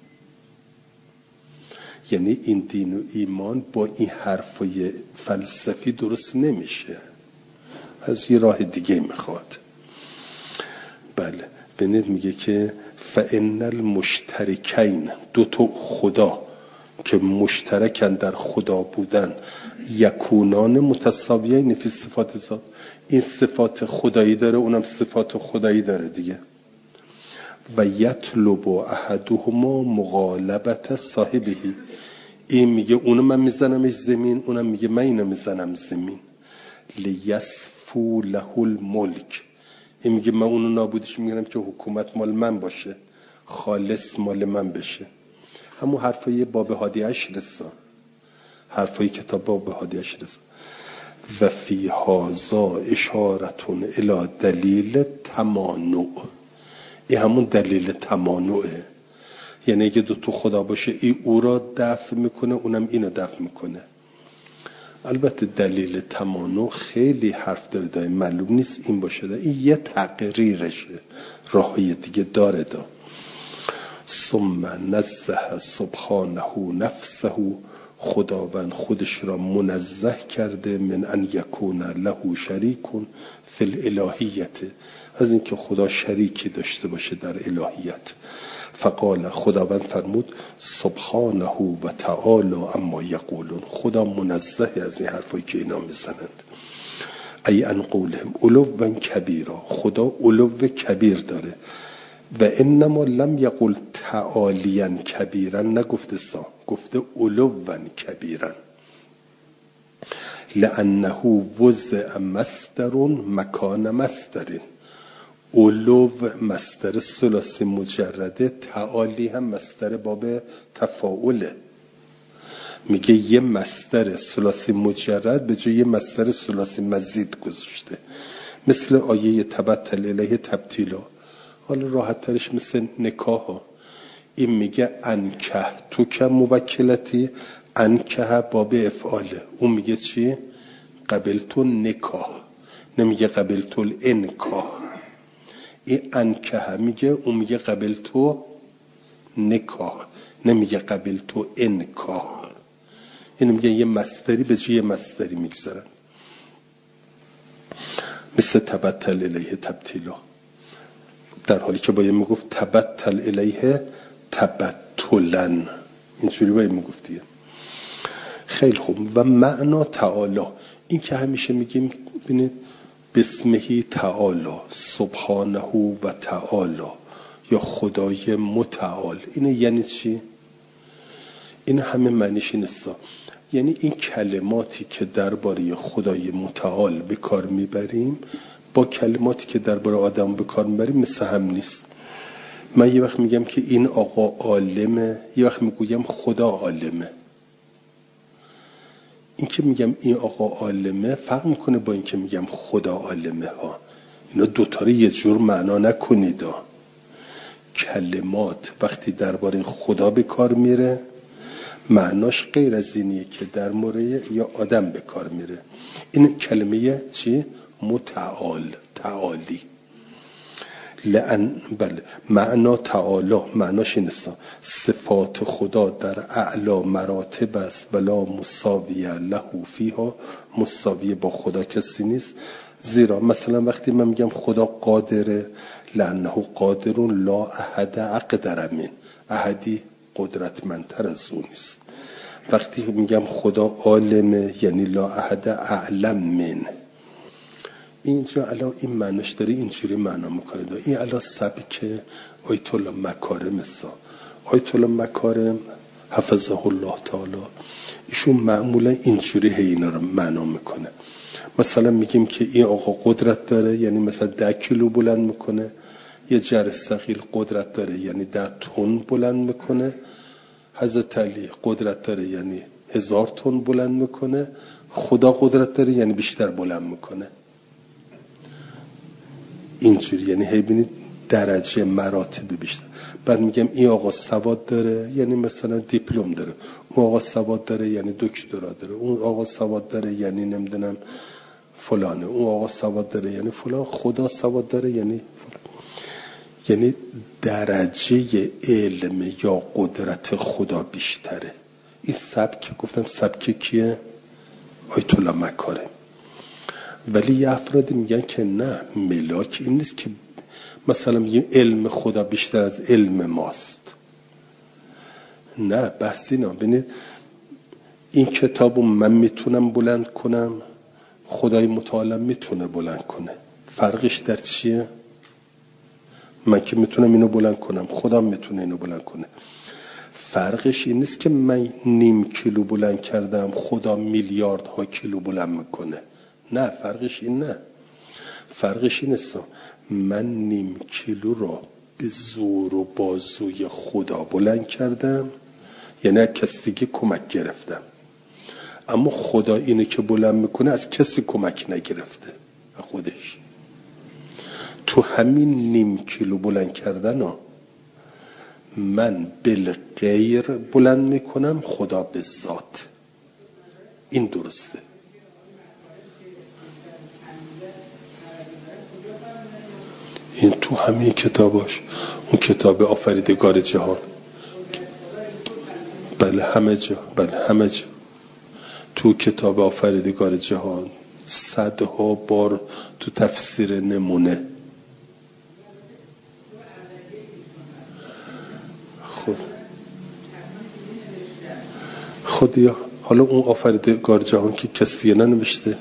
یعنی این دین و ایمان با این حرفای فلسفی درست نمیشه، از یه راه دیگه میخواد. بله بنید میگه که فإن المشترکین 2 تا خدا که مشترکن در خدا بودن یکونان متساویین فی صفات ذات، این صفات خدایی داره اونم صفات خدایی داره دیگه. و یطلب احدهما مغالبت صاحبه، این میگه اونو من میزنمش زمین، اونم میگه من اینو میزنم زمین. لیسفو له الملک، این میگه من اونو نابودش میگیرم که حکومت مال من باشه، خالص مال من بشه. همون حرفای باب هادی اشرسا، حرفای کتاب باب هادی اشرسا. و فی هذا اشارتون الی دلیل تمانع، این همون دلیل تمانعه. یعنی اگه 2 تا خدا باشه این او را دفع میکنه اونم اینو دفع میکنه. البته دلیل تمانع خیلی حرف داره معلوم نیست این باشه این یه تقریرشه، راهی دیگه داره ثم نزه سبحانه نفسه، خداوند خودش را منزه کرده من ان یکون له شریکون فی الالهیت، از اینکه خدا شریکی داشته باشه در الهیت. فقال، خداوند فرمود سبحانه و تعالی اما یقولون، خدا منزه از این حرفایی که اینا میزنند. ای ان قولهم علوا کبیرا، خدا علو کبیر داره. و انما لم یقل تعالیا کبیرا، نگفته گفته علوا کبیرا. لانه وضع مصدر مکان مصدر، علو مصدر ثلاثی مجرده، تعالی هم مصدر باب تفاعله. میگه یه مصدر ثلاثی مجرد به جای یه مصدر ثلاثی مزید گذاشته، مثل آیه تبتل الیه تبتیلا. حالا راحت ترش مثل نکاح ها. این میگه انکه تو که موکلتی، انکه باب افعاله، اون میگه چی؟ قبلتو نکاح، نمیگه قبلتو الانکاح. این انکه میگه، اون میگه قبلتو نکاح، نمیگه قبلتو انکاح. این میگه یه مصدری به جای مصدری میگذارن، مثل تبتل الیه تبتیلا، در حالی که باید میگفت تبتل الیه تبتلن، اینجوری باید میگفتیه. خیلی خوب. و معنا تعالی، این که همیشه میگیم ببینید بسمه تعالی سبحانه و تعالی یا خدای متعال. اینه یعنی چی؟ این همه معنیش نیست. یعنی این کلماتی که درباره خدای متعال به کار میبریم با کلماتی که درباره آدم به کار میبریم مثل هم نیست. من یه وقت میگم که این آقا عالمه، یه وقت میگویم خدا عالمه. این که میگم این آقا عالمه فرق میکنه با این که میگم خدا عالمه ها. اینا دوتا رو یه جور معنا نکنید. کلمات وقتی درباره خدا به کار میره معناش غیر از اینیه که در مورد یا آدم به کار میره. این کلمه چی؟ متعال، تعالی. بله معنا تعالی معناش این است صفات خدا در اعلی مراتب است ولا مساویه له فیها، مساویه با خدا کسی نیست. زیرا مثلا وقتی من میگم خدا قادره لانه قادرون لا احد اقدر من، احدی قدرتمندتر از اون نیست. وقتی میگم خدا عالمه یعنی لا احد اعلم من. اینجا الان این معنیش داره اینجوری معنا میکنه. این الان سبک آیت الله مکارم است. آیت الله مکارم حفظه الله تعالی ایشون معمولا اینجوری اینا رو معنا میکنه. مثلا میگیم که این آقا قدرت داره یعنی مثلا 10 کیلو بلند میکنه. یه جر ثقیل قدرت داره یعنی 10 تن بلند میکنه. حضرت علی قدرت داره یعنی 1000 تن بلند میکنه. خدا قدرت داره یعنی بیشتر بلند میکنه. اینجوری یعنی ببینید درجه مراتب بیشتر. بعد میگم این آقا سواد داره یعنی مثلا دیپلم داره. اون آقا سواد داره یعنی دکترا داره. اون آقا سواد داره یعنی نمیدونم فلانه. اون آقا سواد داره یعنی فلان. خدا سواد داره یعنی فلان. یعنی درجه علم یا قدرت خدا بیشتره. این سبک گفتم سبک کیه؟ آیت الله مکارم. ولی یه افرادی میگن که نه ملاک این نیست که مثلا میگیم علم خدا بیشتر از علم ماست. نه بحثی نه. ببینید این کتابو من میتونم بلند کنم، خدای متعال میتونه بلند کنه. فرقش در چیه؟ من که میتونم اینو بلند کنم، خدا میتونه اینو بلند کنه. فرقش این نیست که من 0.5 کیلو بلند کردم خدا میلیاردها کیلو بلند میکنه. نه فرقش این نه. فرقش این است من 0.5 کیلو رو به زور و بازوی خدا بلند کردم یعنی از کسی دیگه کمک گرفتم. اما خدا اینو که بلند میکنه از کسی کمک نگرفته، خودش. تو همین 0.5 کیلو بلند کردن من بالغیر بلند میکنم، خدا به ذات. این درسته. این تو همین کتاباش، اون کتاب آفریدگار جهان، بله همه جا، بله همه جا تو کتاب آفریدگار جهان 100 بار تو تفسیر نمونه. خودیا حالا اون آفریدگار جهان که کسی ننوشته.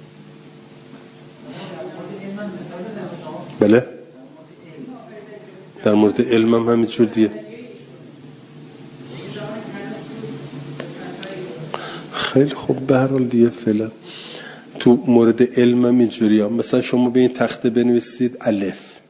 بله در مورد علم هم همینجور دیگه. خیلی خوب به هر حال دیگه فعلا تو مورد علم هم اینجوری هم. مثلا شما به این تخته بنویسید الف.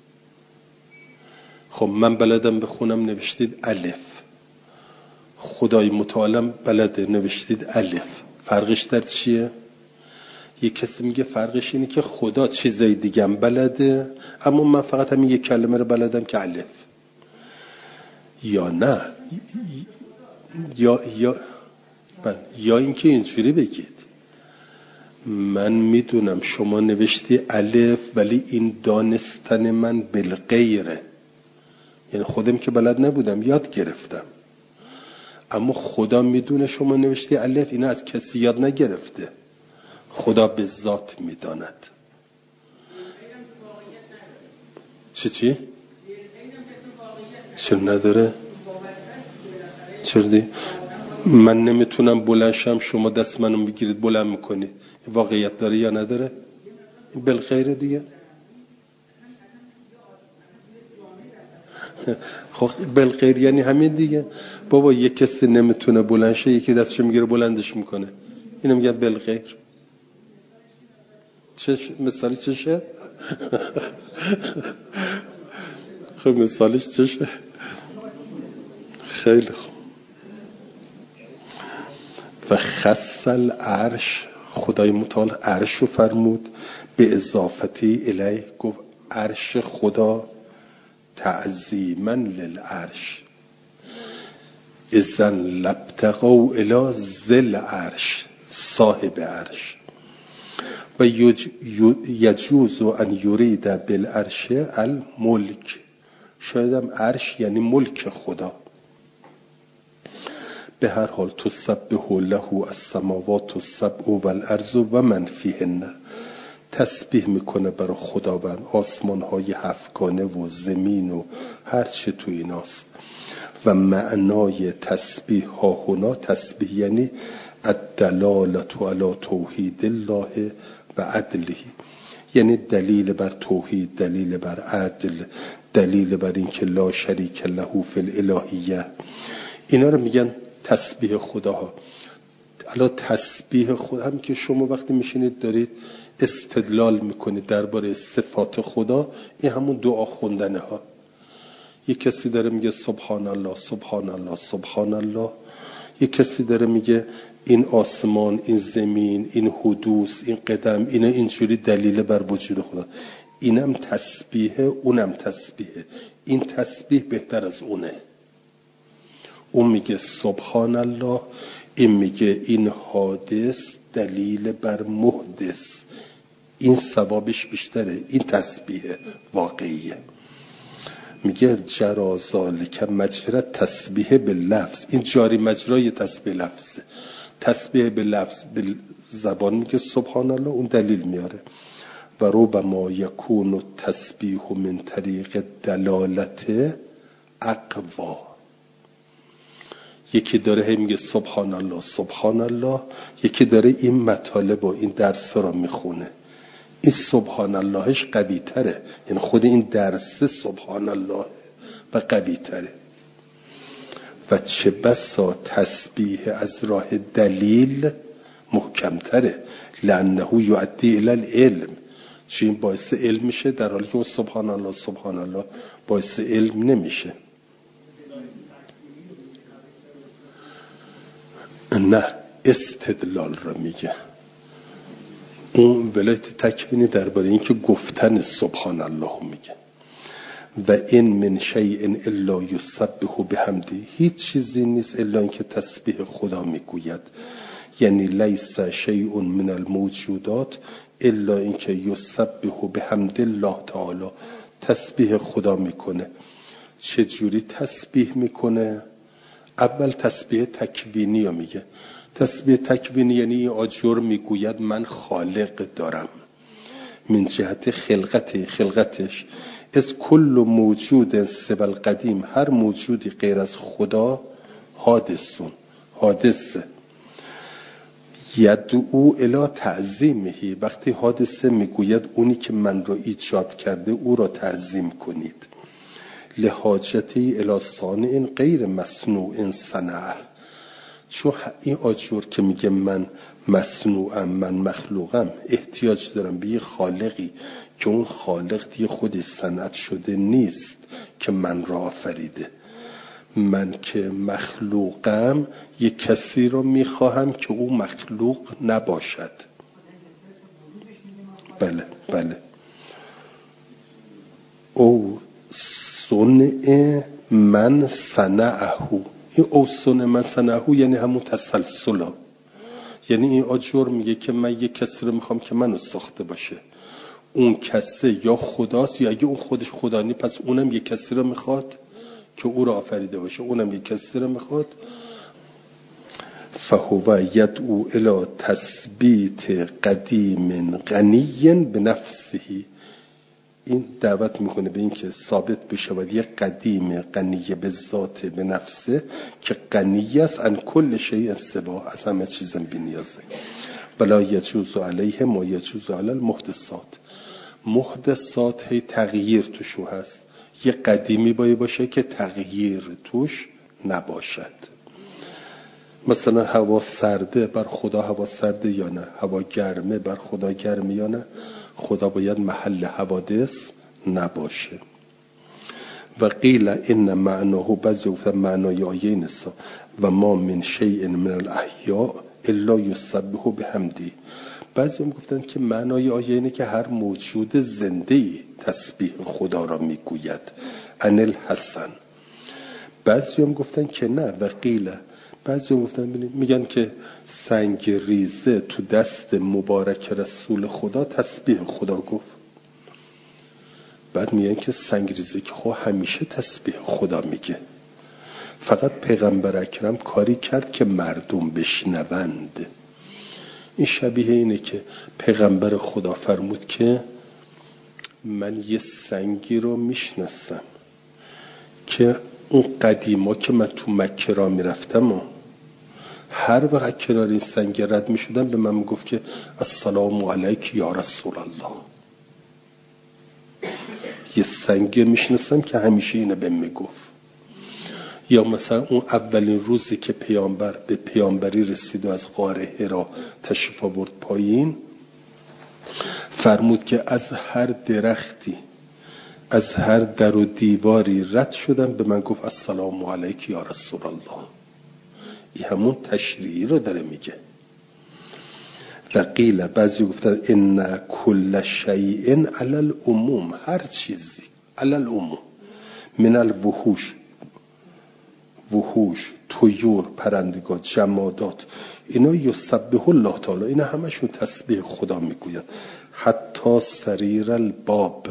خب من بلدم بخونم نوشتید الف. خدای متعالم بلده نوشتید الف. فرقش در چیه؟ یک کسی میگه فرقش اینه که خدا چیزای دیگه هم بلده اما من فقط همین یک کلمه رو بلدم که الف. یا نه یا اینکه اینجوری بگید من میدونم شما نوشتی الف ولی این دانستن من بالغیره، یعنی خودم که بلد نبودم یاد گرفتم، اما خدا میدونه شما نوشتی الف، اینو از کسی یاد نگرفته، خدا به ذات میداند. چی؟ چرا نداره؟ چرا دی؟ من نمیتونم بلند شم شما دست منو میگیرید بلند میکنید، واقعیت داره یا نداره؟ بالغیر دیگه. خب بالغیر یعنی همین دیگه. بابا یک کسی نمیتونه بلند شه، یکی دستشو میگیره بلندش میکنه، اینو میگن بالغیر. مثالی چشه؟ خب مثالش چشه؟ خیلی خوب. و خص العرش، خدای متعال عرش رو فرمود، به اضافتی الی، گفت عرش خدا تعظیما للعرش، اذن لابتغوا الی ذل عرش، صاحب عرش. و یجوز ان یرید بالعرش الملک، شاید هم عرش یعنی ملک خدا. به هر حال تسبح له السماوات السبع والارض و من فیهن، تسبیح میکنه برای خداوند آسمان های هفتگانه و زمین و هر چی تو ایناست. و معنای تسبیح ها هنا، تسبیح یعنی الدلالة علی توحید الله و عدله، یعنی دلیل بر توحید، دلیل بر عدل، دلیل بر این که لا شریک له فی الالهیه. اینا رو میگن تسبیح خداها. الان تسبیح خدا هم که شما وقتی میشینید دارید استدلال میکنید درباره صفات خدا، این همون دعا خوندنه ها. یک کسی داره میگه سبحان الله سبحان الله سبحان الله، یک کسی داره میگه این آسمان، این زمین، این حدوث، این قدم، اینجوری دلیل بر وجود خدا. اینم تسبیحه، اونم تسبیحه. این تسبیح بهتر از اونه. اون میگه سبحان الله، این میگه این حادث دلیل بر محدث، این ثوابش بیشتره. این تسبیح واقعیه. میگه جرا ذالک مجرى تسبیح باللفظ، این جاری مجرای تسبیح لفظه. تسبیح باللفظ بالزبان میگه سبحان الله، اون دلیل میاره. و ربما یکون التسبیح من طریق دلالت اقوا، یکی داره هی میگه سبحان الله سبحان الله، یکی داره این مطالب و این درس را میخونه، این سبحان اللهش قوی تره، یعنی خود این درس سبحان الله و قوی تره. و چه بسا تسبیح از راه دلیل محکم تره، لانه یؤدی الی العلم، چون این باعث علم میشه، در حالی که اون سبحان الله سبحان الله باعث علم نمیشه. نه، استدلال را میگه. اون ولایت تکوینی درباره این که گفتن سبحان الله میگه. و این من شیء الا یسبح بحمده، هیچ چیزی نیست الا اینکه تسبیح خدا میگوید. یعنی لیس شیء من الموجودات الا اینکه یسبح بحمد الله تعالی، تسبیح خدا میکنه. چه جوری تسبیح میکنه؟ اول تسبیح تکوینی رو میگه. تسبیح تکوینی یعنی آجر میگوید من خالق دارم، من جهت خلقتش، از کل موجود سوى القدیم، هر موجودی غیر از خدا حادثه. یدعو الی تعظیمه، وقتی حادثه میگوید اونی که من را ایجاد کرده او را تعظیم کنید. لحاجتی الی صانع غیر مصنوع صنعه، چون این آجور که میگه من مصنوعم، من مخلوقم، احتیاج دارم به یه خالقی که اون خالق دیگه خودش صنعت شده نیست که من را آفریده. من که مخلوقم یه کسی رو میخواهم که او مخلوق نباشد. بله. او صنع من صنعه، این او صنع من صنعه یعنی همون تسلسل. یعنی این آجور میگه که من یه کسی رو میخوام که منو ساخته باشه. اون کسی یا خداست، یا اگه اون خودش خدا نی پس اونم یه کسی رو میخواد که او رو آفریده باشه، اونم یه کسی رو میخواد. فهو یدعو الی تثبیت قدیم غنی بنفسه، این دعوت میکنه به این که ثابت بشود یه قدیم غنی به ذات به نفسه که غنی است ان کل شیء سوا، از همه چیز بی‌نیازه. ولا یجوز علیه ما یجوز علی المحدثات. محدثات هی تغییر توشون هست. یه قدیمی باشه که تغییر توش نباشد. مثلا هوا سرده، بر خدا هوا سرده یا نه؟ هوا گرمه، بر خدا گرمه یا نه؟ خدا باید محل حوادث نباشه. و قیل این معناه، بعضی گفتن معنای آیه نسا و ما من شیء من الاحیاء الا یسبح بحمدی. بعضی هم گفتن که معنای آیه اینه که هر موجود زنده‌ای تسبیح خدا را میگوید. ان الحسن. بعضی هم گفتن که نه. و قیل، بعضی هم گفتن میگن که سنگ ریزه تو دست مبارک رسول خدا تسبیح خدا گفت. بعد میگن که سنگ ریزه که خب همیشه تسبیح خدا میگه، فقط پیغمبر اکرم کاری کرد که مردم بشنوند. این شبیه اینه که پیغمبر خدا فرمود که من یه سنگی رو میشناسم که اون قدیما که من تو مکه را میرفتم و هر وقت کنار این سنگ رد میشدم به من میگفت که السلام علیک یا رسول الله. یه سنگ میشناسم که همیشه اینو بهم میگفت. یا مثلا اون اولین روزی که پیامبر به پیامبری رسید و از غار حرا تشریف آورد پایین، فرمود که از هر درختی، از هر در و دیواری رد شدم به من گفت السلام علیک یا رسول الله. این همون تشریعی رو داره میگه. و قیل، بعضی گفتن ان کل شیء علی العموم، هر چیزی علی العموم، من الوحوش، وحوش، طیور، پرندگان، جمادات، اینا یسبح الله تعالی، اینا همشون تسبیح خدا میگوید. حتی سریر الباب،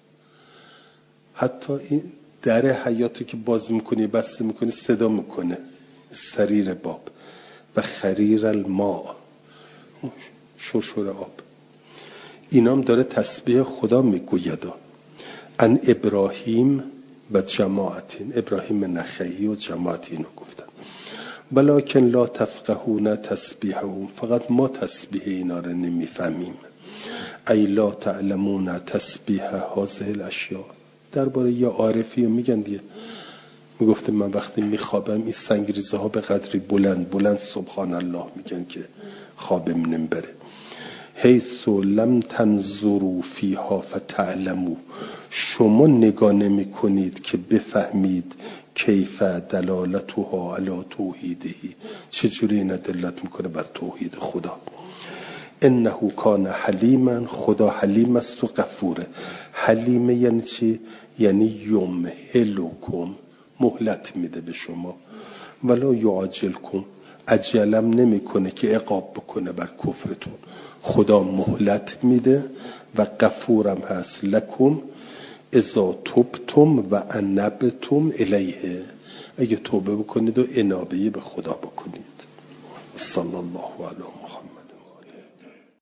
حتی این در حیاتی که باز میکنی بسته میکنی صدا میکنه، سریر باب. و خریر الماء، شرشر آب، اینام داره تسبیح خدا میگوید. ان ابراهیم و جماعتین، ابراهیم نخعی و جماعتین رو گفتن. ولکن لا تفقهون تسبیحهم، فقط ما تسبیح اینا رو نمیفهمیم. ای لا تعلمون تسبیح هذه الاشیاء. درباره یا عارفی میگن دیگه، میگفته من وقتی میخوابم این سنگریزه ها به قدری بلند سبحان الله میگن که خوابم نمیبره. حیث لم تنظروا فیها فتعلموا، شما نگاه نمی کنید که بفهمید کیف دلالتها علی توحیده، چجوری این دلالت میکنه بر توحید خدا. انه کان حلیما، خدا حلیم است و غفوره. حلیمه یعنی چی؟ یعنی یمهلکم، مهلت میده به شما. ولا یعجلکم، عجلم نمیکنه که عقاب بکنه بر کفرتون. خدا مهلت میده. و غفورم هست لکم اذا تبتم و انبتم الیه، اگه توبه بکنید و انابه به خدا بکنید. صلی الله علی محمد.